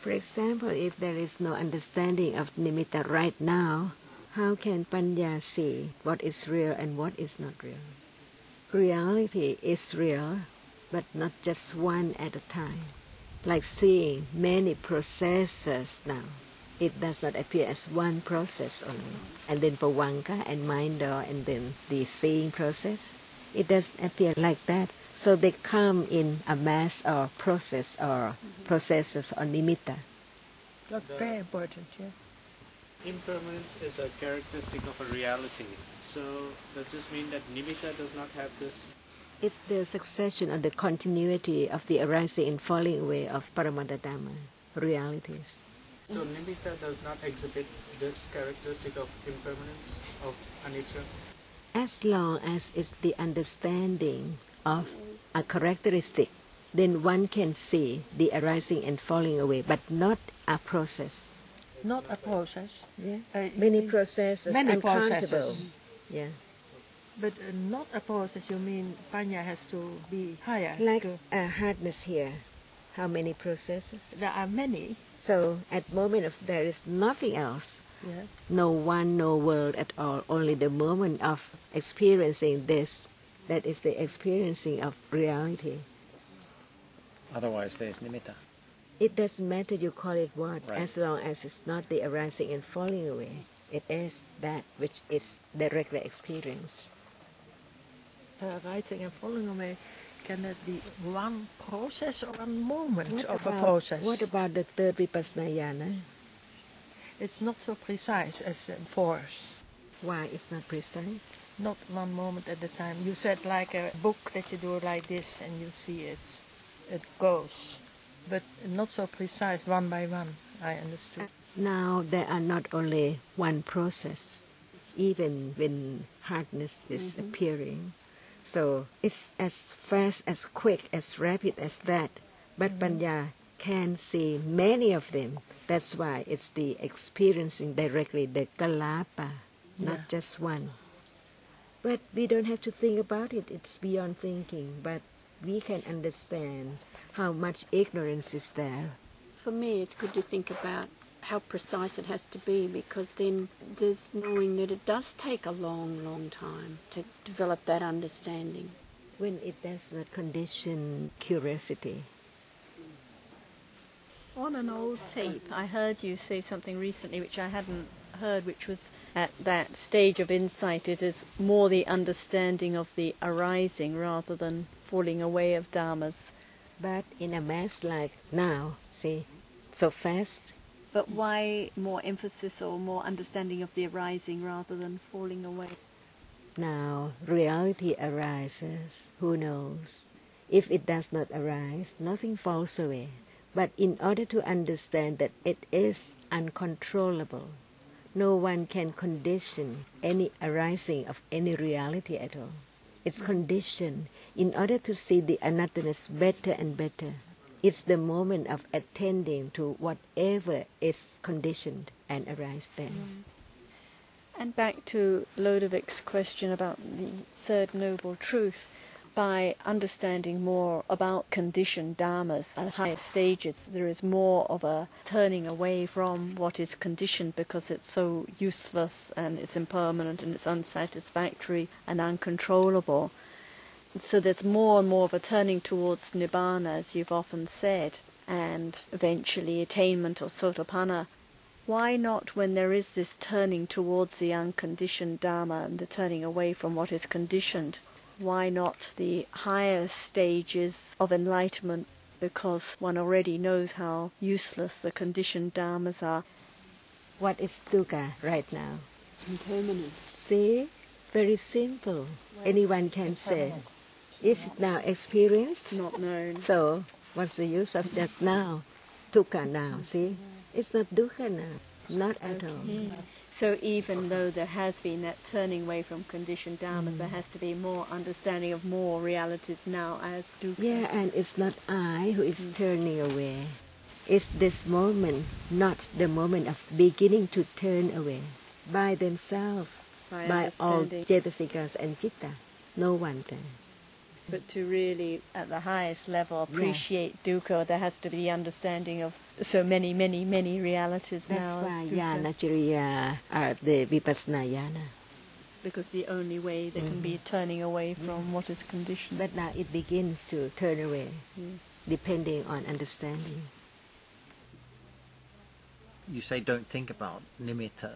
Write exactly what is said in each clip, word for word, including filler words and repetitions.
For example, if there is no understanding of nimitta right now, how can Panya see what is real and what is not real? Reality is real, but not just one at a time. Like seeing many processes now. It does not appear as one process only. And then Pavanka and Minder and then the seeing process. It doesn't appear like that. So they come in a mass or process or processes or nimitta. That's very important, yeah. Impermanence is a characteristic of a reality. So does this mean that nimitta does not have this? It's the succession or the continuity of the arising and falling away of Paramattha Dhamma, realities. So nimitta does not exhibit this characteristic of impermanence, of anicca? As long as it's the understanding of a characteristic, then one can see the arising and falling away, but not a process. Not a process. Yeah. Uh, many processes, many uncountable. processes. Yeah. But uh, not a process, you mean Panya has to be higher? Like to, a hardness here. How many processes? there are many. So at the moment of there is nothing else. Yeah. No one, no world at all. Only the moment of experiencing this. That is the experiencing of reality. Otherwise there's nimitta. It doesn't matter you call it what, Right. as long as it's not the arising and falling away. It is that which is directly experienced. Uh, writing and falling away, can that be one process or one moment What of about, a process? what about the third vipassana jhana? It's not so precise as in force. Why it's not precise? Not one moment at a time. You said like a book that you do like this and you see it. It goes. But not so precise, one by one, I understood. Now there are not only one process, even when hardness is mm-hmm. appearing. So it's as fast, as quick, as rapid as that. But mm-hmm. Panya can see many of them. That's why it's the experiencing directly, the kalapa, not yeah. just one. But we don't have to think about it. It's beyond thinking. But we can understand how much ignorance is there. For me, it's good to think about how precise it has to be, because then there's knowing that it does take a long, long time to develop that understanding. When it does not condition curiosity. On an old tape, I heard you say something recently which I hadn't heard, which was at that stage of insight it is more the understanding of the arising rather than falling away of dharmas. But in a mass like now, see, so fast. But why more emphasis or more understanding of the arising rather than falling away? Now reality arises, who knows? If it does not arise, nothing falls away. But in order to understand that it is uncontrollable, no one can condition any arising of any reality at all. It's conditioned in order to see the anattanness better and better. It's the moment of attending to whatever is conditioned and arise then. Yes. And back to Lodovic's question about the Third Noble Truth, by understanding more about conditioned dharmas at higher stages, there is more of a turning away from what is conditioned because it's so useless and it's impermanent and it's unsatisfactory and uncontrollable. So there's more and more of a turning towards nibbana, as you've often said, and eventually attainment of sotapanna. Why not, when there is this turning towards the unconditioned dharma and the turning away from what is conditioned, why not the higher stages of enlightenment, because one already knows how useless the conditioned dharmas are? What is dukkha right now? Impermanent. See? Very simple. Anyone can say. Is it now experienced? Not known. So, what's the use of just now? Dukkha now, see? It's not dukkha now. Not at all. Mm. So even though there has been that turning away from conditioned dharmas, mm. there has to be more understanding of more realities now as dukkha. Yeah, and it's not I who is mm. turning away. It's this moment, not the moment of beginning to turn away. By themselves, by, by all cetasikas and citta. No one there. But to really, at the highest level, appreciate dukkha, there has to be the understanding of so many, many, many realities That's now. why as Yana dukkha, Jiriya are the Vipassana Yana. because the only way there can be turning away from what is conditioned. But now it begins to turn away, Yes. depending on understanding. You say don't think about nimitta.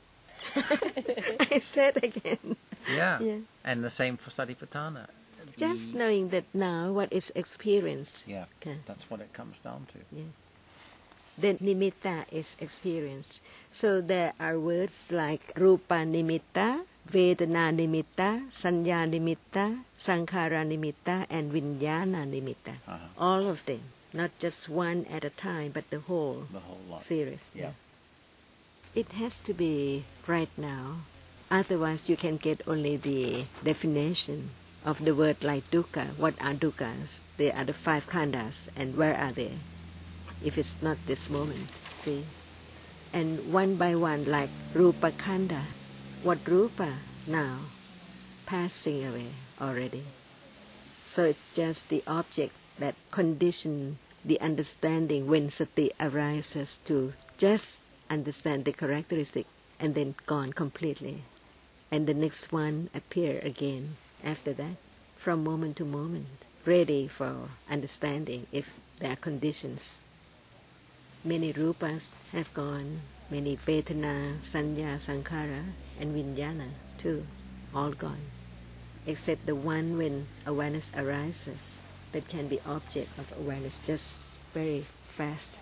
I said again. Yeah. Yeah. And the same for Satipatthana. Just The- knowing that now what is experienced, Yeah, okay. that's what it comes down to. then nimitta is experienced. So there are words like rupa nimitta, vedana nimitta, sanya nimitta, sankhara nimitta, and vijnana nimitta. Uh-huh. All of them, not just one at a time, but the whole The whole lot. series. Yeah. It has to be right now. Otherwise, you can get only the definition of the word like dukkha. What are dukkhas? They are the five khandhas, and where are they? If it's not this moment, see? And one by one, like rupa khandha. What rupa now? Passing away already. So it's just the object that condition the understanding when sati arises to just understand the characteristic and then gone completely. And the next one appear again after that, from moment to moment, ready for understanding if there are conditions. Many rupas have gone, many vedana, sanya, sankhara, and vijnana too, all gone, except the one when awareness arises that can be object of awareness just very fast.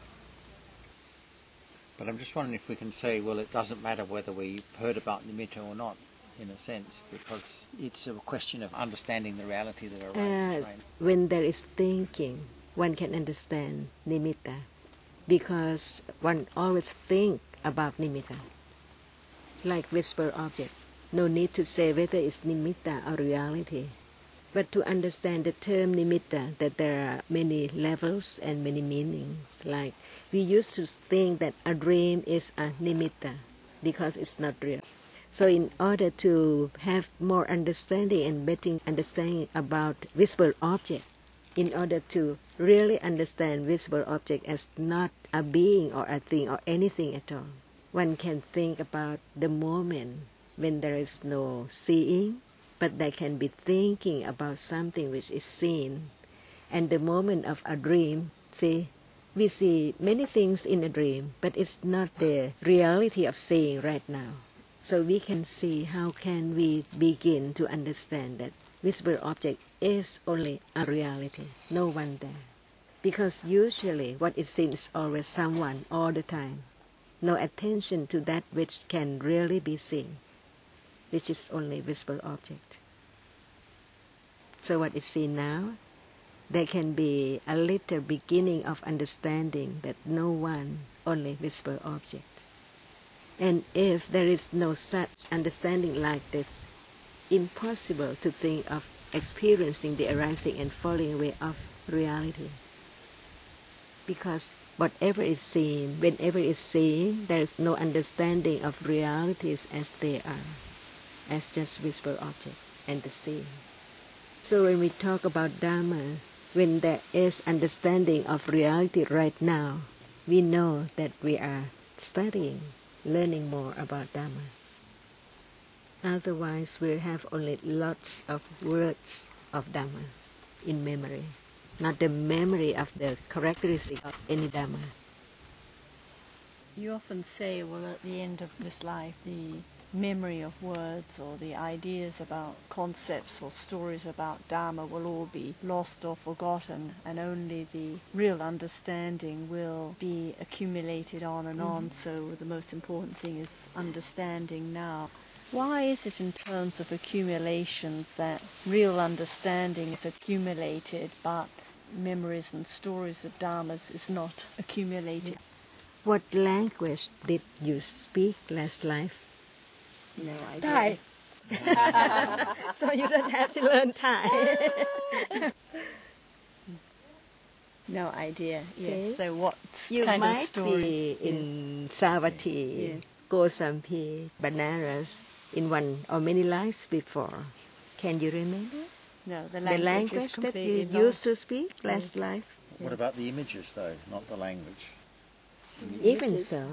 But I'm just wondering if we can say, well, it doesn't matter whether we heard about nimitta or not, in a sense, because it's a question of understanding the reality that arises, Uh, right? when there is thinking, one can understand nimitta, because one always think about nimitta, like whisper object. No need to say whether it's nimitta or reality, but to understand the term nimitta, that there are many levels and many meanings. Like we used to think that a dream is a nimitta because it's not real. So in order to have more understanding and better understanding about visible object, in order to really understand visible object as not a being or a thing or anything at all, one can think about the moment when there is no seeing, but they can be thinking about something which is seen. And the moment of a dream, see, we see many things in a dream, but it's not the reality of seeing right now. So we can see how can we begin to understand that visible object is only a reality, no one there. Because usually what is seen is always someone all the time. No attention to that which can really be seen, which is only visible object. So what is seen now, there can be a little beginning of understanding that no one, only visible object. And if there is no such understanding like this, impossible to think of experiencing the arising and falling away of reality. Because whatever is seen, whenever is seen, there is no understanding of realities as they are, as just visible object and the seen. So when we talk about Dharma, when there is understanding of reality right now, we know that we are studying, learning more about Dharma. Otherwise, we'll have only lots of words of Dharma in memory, not the memory of the characteristic of any Dharma. You often say, well, at the end of this life, the memory of words or the ideas about concepts or stories about Dharma will all be lost or forgotten, and only the real understanding will be accumulated on and on. So the most important thing is understanding now. Why is it in terms of accumulations that real understanding is accumulated, but memories and stories of Dharmas is not accumulated? What language did you speak last life? No idea. Thai. So you don't have to learn Thai. No idea. See? Yes. So what You kind of might stories? be in Savatthi, Yes. Gosampi, Banaras in one or many lives before. Can you remember? No, the The language, language is that completely you lost. used to speak last life. What about the images, though, not the language? Even Images. so,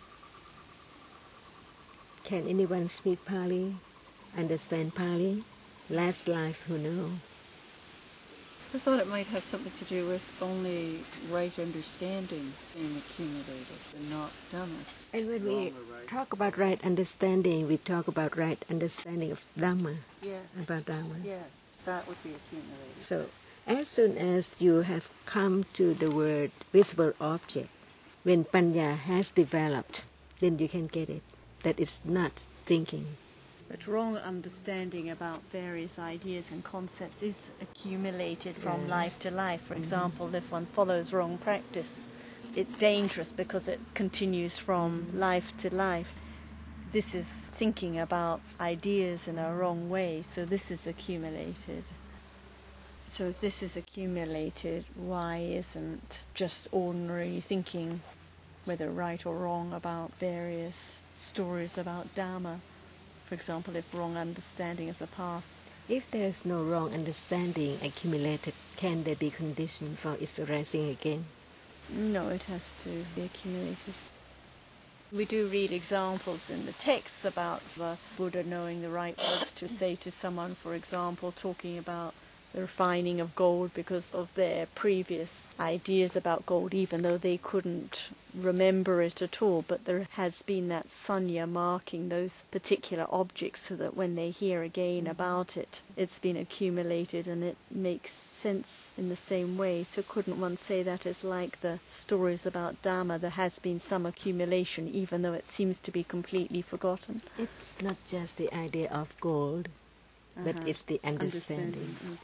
can anyone speak Pali, understand Pali? Last life, who knows? I thought it might have something to do with only right understanding being accumulated and not dhammas. And when we Wrong or right? talk about right understanding, we talk about right understanding of Dhamma, Yes. about Dhamma. Yes, that would be accumulated. So as soon as you have come to the word visible object, when Panya has developed, then you can get it. That is not thinking. But wrong understanding about various ideas and concepts is accumulated from Yeah. life to life. For example, if one follows wrong practice, it's dangerous because it continues from life to life. This is thinking about ideas in a wrong way, so this is accumulated. So if this is accumulated, why isn't just ordinary thinking, whether right or wrong, about various stories about Dharma? For example, if wrong understanding of the path. If there is no wrong understanding accumulated, can there be condition for its arising again? No, it has to be accumulated. We do read examples in the texts about the Buddha knowing the right words to say to someone, for example, talking about the refining of gold because of their previous ideas about gold, even though they couldn't remember it at all. But there has been that sanya marking those particular objects so that when they hear again about it, it's been accumulated and it makes sense in the same way. So couldn't one say that is like the stories about Dharma? There has been some accumulation, even though it seems to be completely forgotten. It's not just the idea of gold, but Uh-huh. it's the understanding. Mm.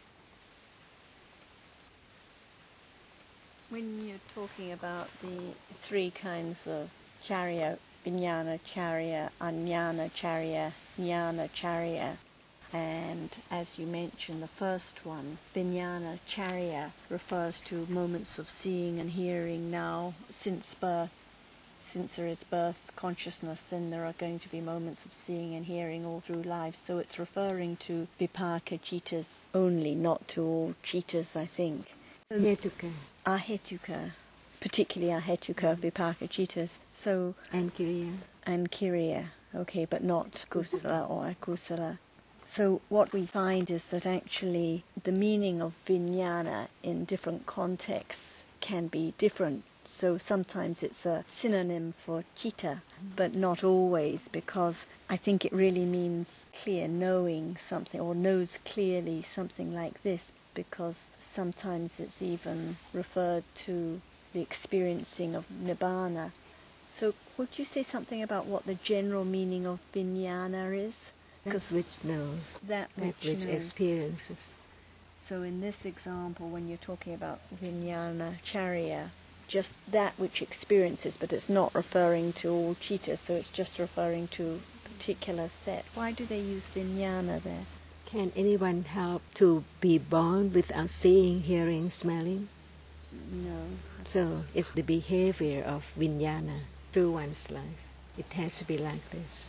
When you're talking about the three kinds of charya, vijnana charya, ajnana charya, jnana charya, and as you mentioned, the first one, vijnana charya, refers to moments of seeing and hearing now since birth. Since there is birth consciousness, then there are going to be moments of seeing and hearing all through life. So it's referring to vipaka citas only, not to all citas, I think. Hetuka Ahetuka, particularly ahetuka vipaka citas. So, and Kiriya. and kiriya, okay, but not kusala or akusala. So what we find is that actually the meaning of vijnana in different contexts can be different. So sometimes it's a synonym for citta, but not always, because I think it really means clear knowing something, or knows clearly something like this, because sometimes it's even referred to the experiencing of nibbana. So would you say something about what the general meaning of vijnana is? That which knows, That that which which knows. experiences. So in this example, when you're talking about vijnana charya, just that which experiences, but it's not referring to all citas, so it's just referring to a particular set. Why do they use vijnana there? Can anyone help to be born without seeing, hearing, smelling? No. So it's the behavior of vijnana through one's life. It has to be like this.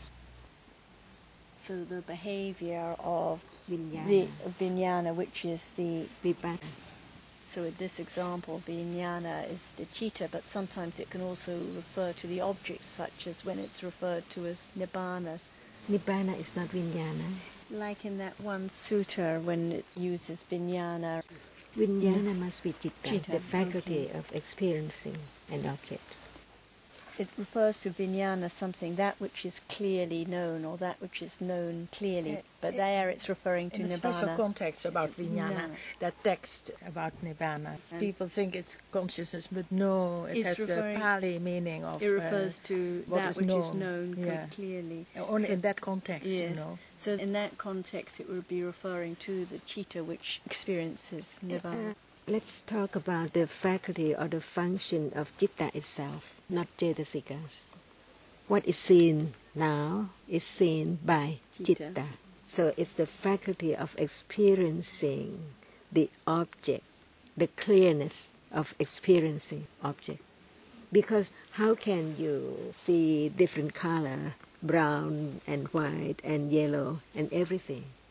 So the behavior of Vijnana. the vijnana, which is the, Vipassana. so in this example, vijnana is the citta, but sometimes it can also refer to the objects, such as when it's referred to as nibbanas. Nibbana is not vijnana. Like in that one sutta, when it uses vijnana, Vijnana must be citta, Citta, the faculty of experiencing an object. it refers to vijnana something, that which is clearly known, or that which is known clearly. Uh, But there it's referring to In a special nibbana. context about vijnana, No. that text about nibbana. And People think it's consciousness, but no, it It's has the referring- Pali meaning of. It refers uh, to what that is which is known. known quite Yeah. clearly. only So- in that context, you Yes. know. So in that context, it would be referring to the citta which experiences nibbana. Uh, let's talk about the faculty or the function of citta itself, not cetasikas. What is seen now is seen by Citta. citta. So it's the faculty of experiencing the object, the clearness of experiencing object. Because how can you see different color, brown and white and yellow and everything,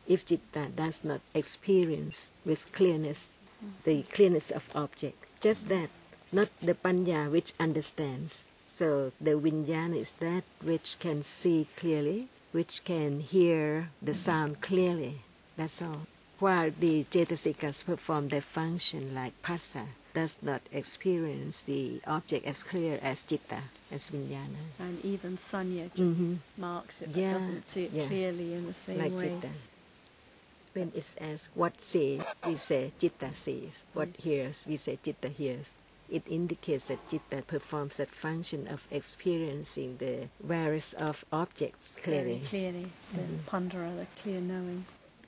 if citta does not experience with clearness the clearness of object. Just that, not the panya which understands. So the vijnana is that which can see clearly, which can hear the sound clearly. That's all. While the Cetasikas perform their function like phassa, does not experience the object as clear as citta, as vijnana. And even sanya just Mhm. marks it, but Yeah, doesn't see it yeah. clearly in the same Like way. citta. When it's as what see, we say citta sees. What hears, we say citta hears. It indicates that citta performs that function of experiencing the various of objects clearly. Very clearly, the Mhm. pandara, the clear knowing.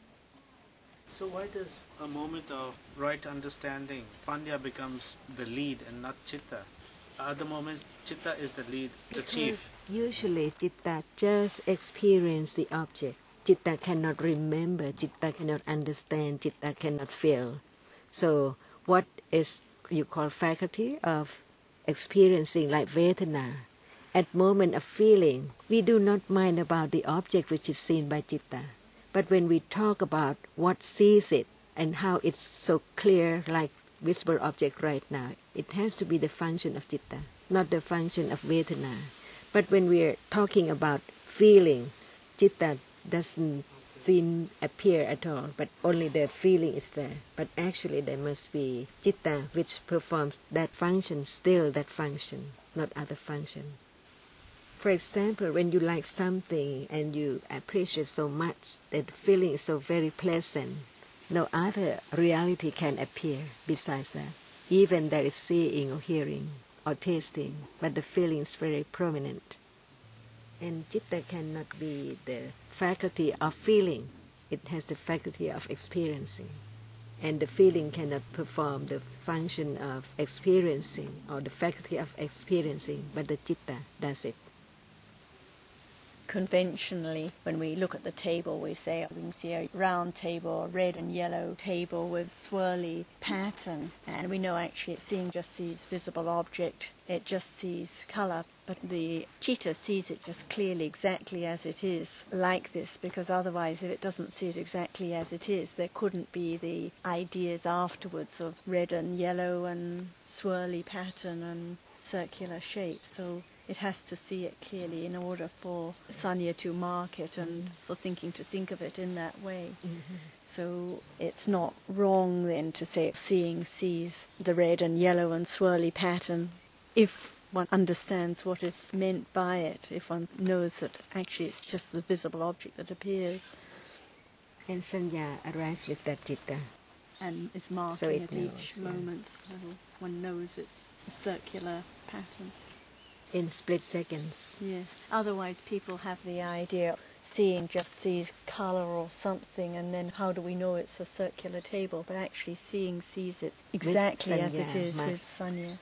So why does a moment of right understanding, panya becomes the lead and not citta? Other moments, citta is the lead, the chief. Usually citta just experience the object. Citta cannot remember, citta cannot understand, citta cannot feel. So what is you call faculty of experiencing like Vedana? At moment of feeling, we do not mind about the object which is seen by citta. But when we talk about what sees it and how it's so clear like visible object right now, it has to be the function of citta, not the function of Vedana. But when we are talking about feeling, citta doesn't seem appear at all, but only the feeling is there. But actually there must be citta which performs that function, still that function, not other function. For example, when you like something and you appreciate so much that the feeling is so very pleasant, no other reality can appear besides that. Even there is seeing or hearing or tasting, but the feeling is very prominent. And citta cannot be the faculty of feeling. It has the faculty of experiencing. And the feeling cannot perform the function of experiencing or the faculty of experiencing, but the citta does it. Conventionally, when we look at the table, we say we can see a round table, a red and yellow table with swirly pattern, and we know actually it's seeing just sees visible object, it just sees color, but the citta sees it just clearly exactly as it is, like this, because otherwise if it doesn't see it exactly as it is, there couldn't be the ideas afterwards of red and yellow and swirly pattern and circular shape. So it has to see it clearly in order for sanya to mark it and for thinking to think of it in that way. Mm-hmm. So it's not wrong then to say seeing sees the red and yellow and swirly pattern if one understands what is meant by it, if one knows that actually it's just the visible object that appears. And sanya arises with that citta. And it's marking So it at knows, each yeah. moment, so one knows it's a circular pattern. In split seconds. Yes. Otherwise, people have the idea seeing just sees color or something, and then how do we know it's a circular table? But actually, seeing sees it exactly as it sanya, is with mas- sanya.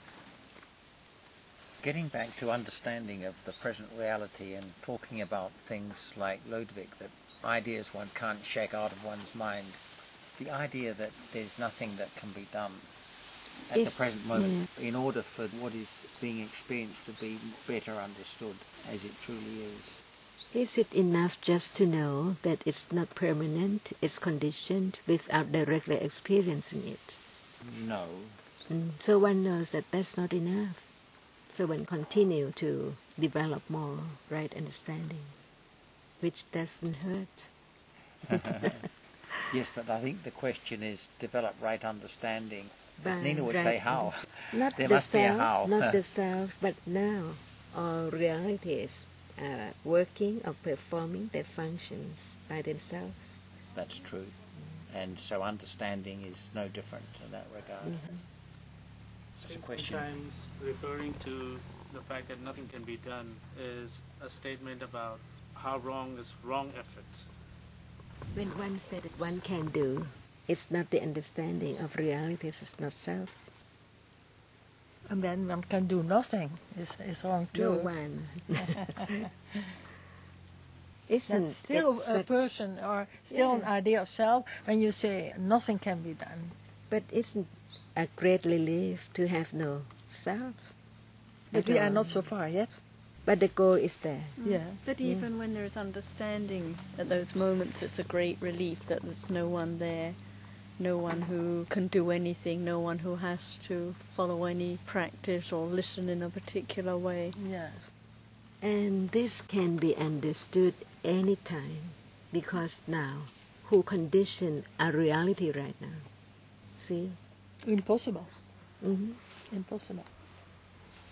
Getting back to understanding of the present reality and talking about things like Lodvik, that ideas one can't shake out of one's mind, the idea that there's nothing that can be done at Yes, the present moment in order for what is being experienced to be better understood as it truly is. Is it enough just to know that it's not permanent, it's conditioned, without directly experiencing it? No. Mm. So one knows that that's not enough. So one continue to develop more right understanding, which doesn't hurt. Yes, but I think the question is develop right understanding. As By Nina would right say how. Not There the must be a self, how. not the self, but now all realities are working or performing their functions by themselves. That's true. And so understanding is no different in that regard. Mm-hmm. It's a question. Sometimes referring to the fact that nothing can be done is a statement about how wrong is wrong effort. When one said that one can do, it's not the understanding of realities, it's not self. And then one can do nothing. It's, it's wrong too. No one. Isn't That's still that a such- person or still an Yeah. idea of self when you say nothing can be done. But isn't a great relief to have no self? But at we are all? not so far yet. but the goal is there. Yeah. But even when there's understanding at those moments, it's a great relief that there's no one there, no one who can do anything, no one who has to follow any practice or listen in a particular way. Yeah. And this can be understood anytime, because now, who condition a reality right now? See? Impossible. Mm-hmm. Impossible.